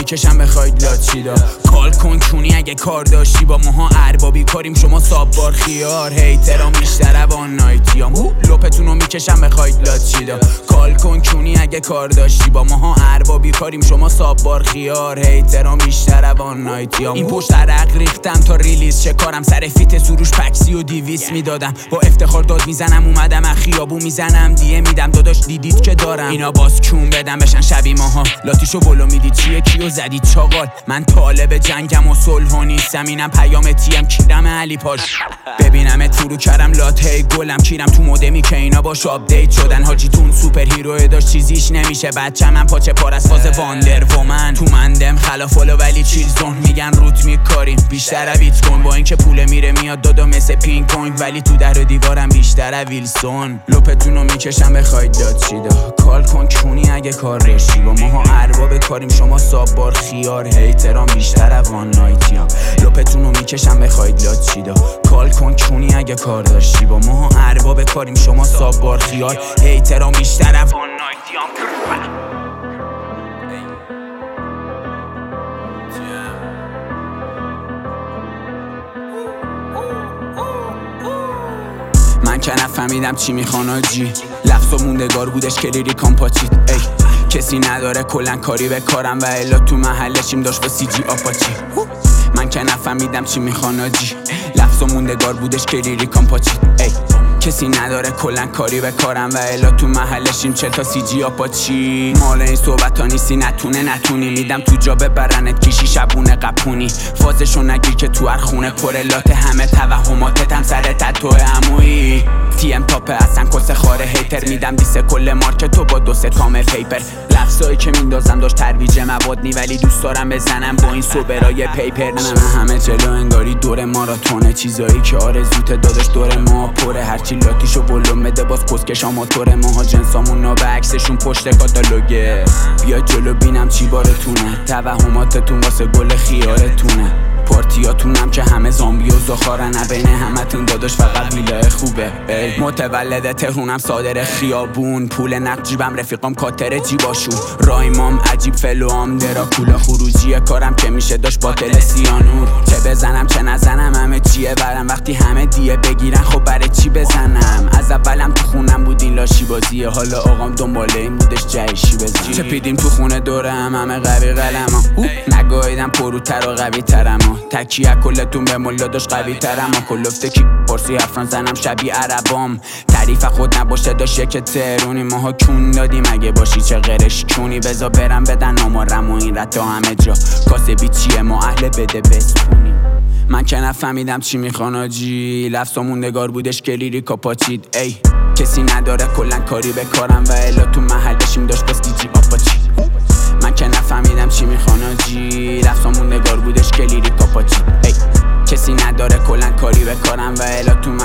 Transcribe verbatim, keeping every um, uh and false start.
میکشم بخواید لاچیدا کال کن کونی اگه کار داشتی با ماها اربابی کاریم شما ساببار خیار هیترام بیشتره وان نایتیام لپتونو میکشم بخواید لاچیدا کال کن کونی اگه کار داشتی با ماها اربابی کاریم شما ساببار خیار هیترام بیشتره وان نایتیام این پشت عرق ریختم تا ریلیز چه کارم سر فیت سروش پکسی و دیویس میدادم با افتخار داد میزنم اومدم از خیابون میزنم دیه میدم داداش دیدید که دارم اینا باز کون بدم بشن شبی ماها لاتیشو ولو میدید چیه کیو زدید چاقال من طالب جنگم و صلح نیستم اینم پیام تیم کیرم علی پاش ببینمت فرو کردم لاته گلم کیرم تو مودمی که اینا باش آپدیت شدن حاجیتون سوپر هیرو داشت چیزیش نمیشه بچه من پاچه پار از فاز واندر وومن تو مندم خلافالو ولی چیل زون میگن روت میکاریم بیشتر ویت کن با اینکه پول میره میاد دادا مثل پینگ پونگ ولی تو در و دیوارم بیشتر ویلسون لپتونو میکشم بخواید داد چیدا کال کن کونی اگه کار رشی با ماها ارباب کاریم شما ساببار خیار هیترام بیشتر وان نایتیام لپتونو میکشم بخواید داد چیدا کال کن کونی اگه کار داشتی با ماها ارباب کاریم شما ساببار خیار هیترام بیشتر وان نایتیام من که نفهمیدم چی میخوان آجی لفظ و موندگار بودش که لیری کامپاچید ای کسی نداره کلن کاری به کارم و الا تو محلشیم داشت با سی جی آپاچی من که نفهمیدم چی میخوان آجی لفظ و موندگار بودش که لیری کامپاچید ای کسی نداره کلن کاری به کارم و الا تو محلشیم چل تا سی جی آپاچی مال این صحبت ها نیستی نتونه نتونی میدم تو جا ببرنت کیشی شبونه قپونی فازشو نگیر که تو هر خونه پر لاته همه توهماتت هم سر تتو عمویی تی ام تاپه اصلا کس خاره هیتر میدم دیسه کل مارکت تو با دو سه تام پیپر لفظایی که میندازم داشت ترویج مواد نی ولی دوست دارم بزنم با این سوبرای پیپر نه همه جلو انگاری دور ماراتونه چیزایی که آرزوت داداش دور ما پره هرچی لاتیشو ولوم بده باز کسکش آماتوره ماها جنسامون نابه عکسشون پشت کاتالوگه بیا جلو بینم چی بارتونه توهماتتون واسه گل خیارتونه پارتیاتونم که همه زامبی و زخارن بین همتون داداش فقط ویلای خوبه متولد تهرونم صادر خیابون پول نقد جیبم رفیقام کاتر جیباشون رایمام عجیب فلوام دراکولا خروجی کارم که میشه داشت باطل سیانور چه بزنم چه نزنم همه چیه برم وقتی همه دیه بگیرن خب برای چی بزنم از اولم تو خونم بود این لاشی بازیه حالا آقام دنباله این بودش جایشی بزن چه پیدیم تو خونه دورم همه قوی قلم نگاهیدم پروتر و قوی ترم تکیه کلتون به ملا داشت قوی ترم کلفته کی پرسی افران زنم شبیه عربام تعریف خود نباشه داشت که ترونی ماها کون دادیم اگه باشی چه غیرش کونی بزا برم بدن آمارم و این رتا همه جا کاسه بی چیه ما اهل بده بسپونی من که نفهمیدم چی میخوان آجی لفظ و موندگار بودش که لیری کاپاچید ای کسی نداره کلن کاری به کارم و الا تو محلشیم داشت با سی جی آپاچید من که نفهمیدم چی میخوان آجی لفظ و موندگار بودش که لیری کاپاچید ای کسی نداره کلن کاری به کارم و الا تو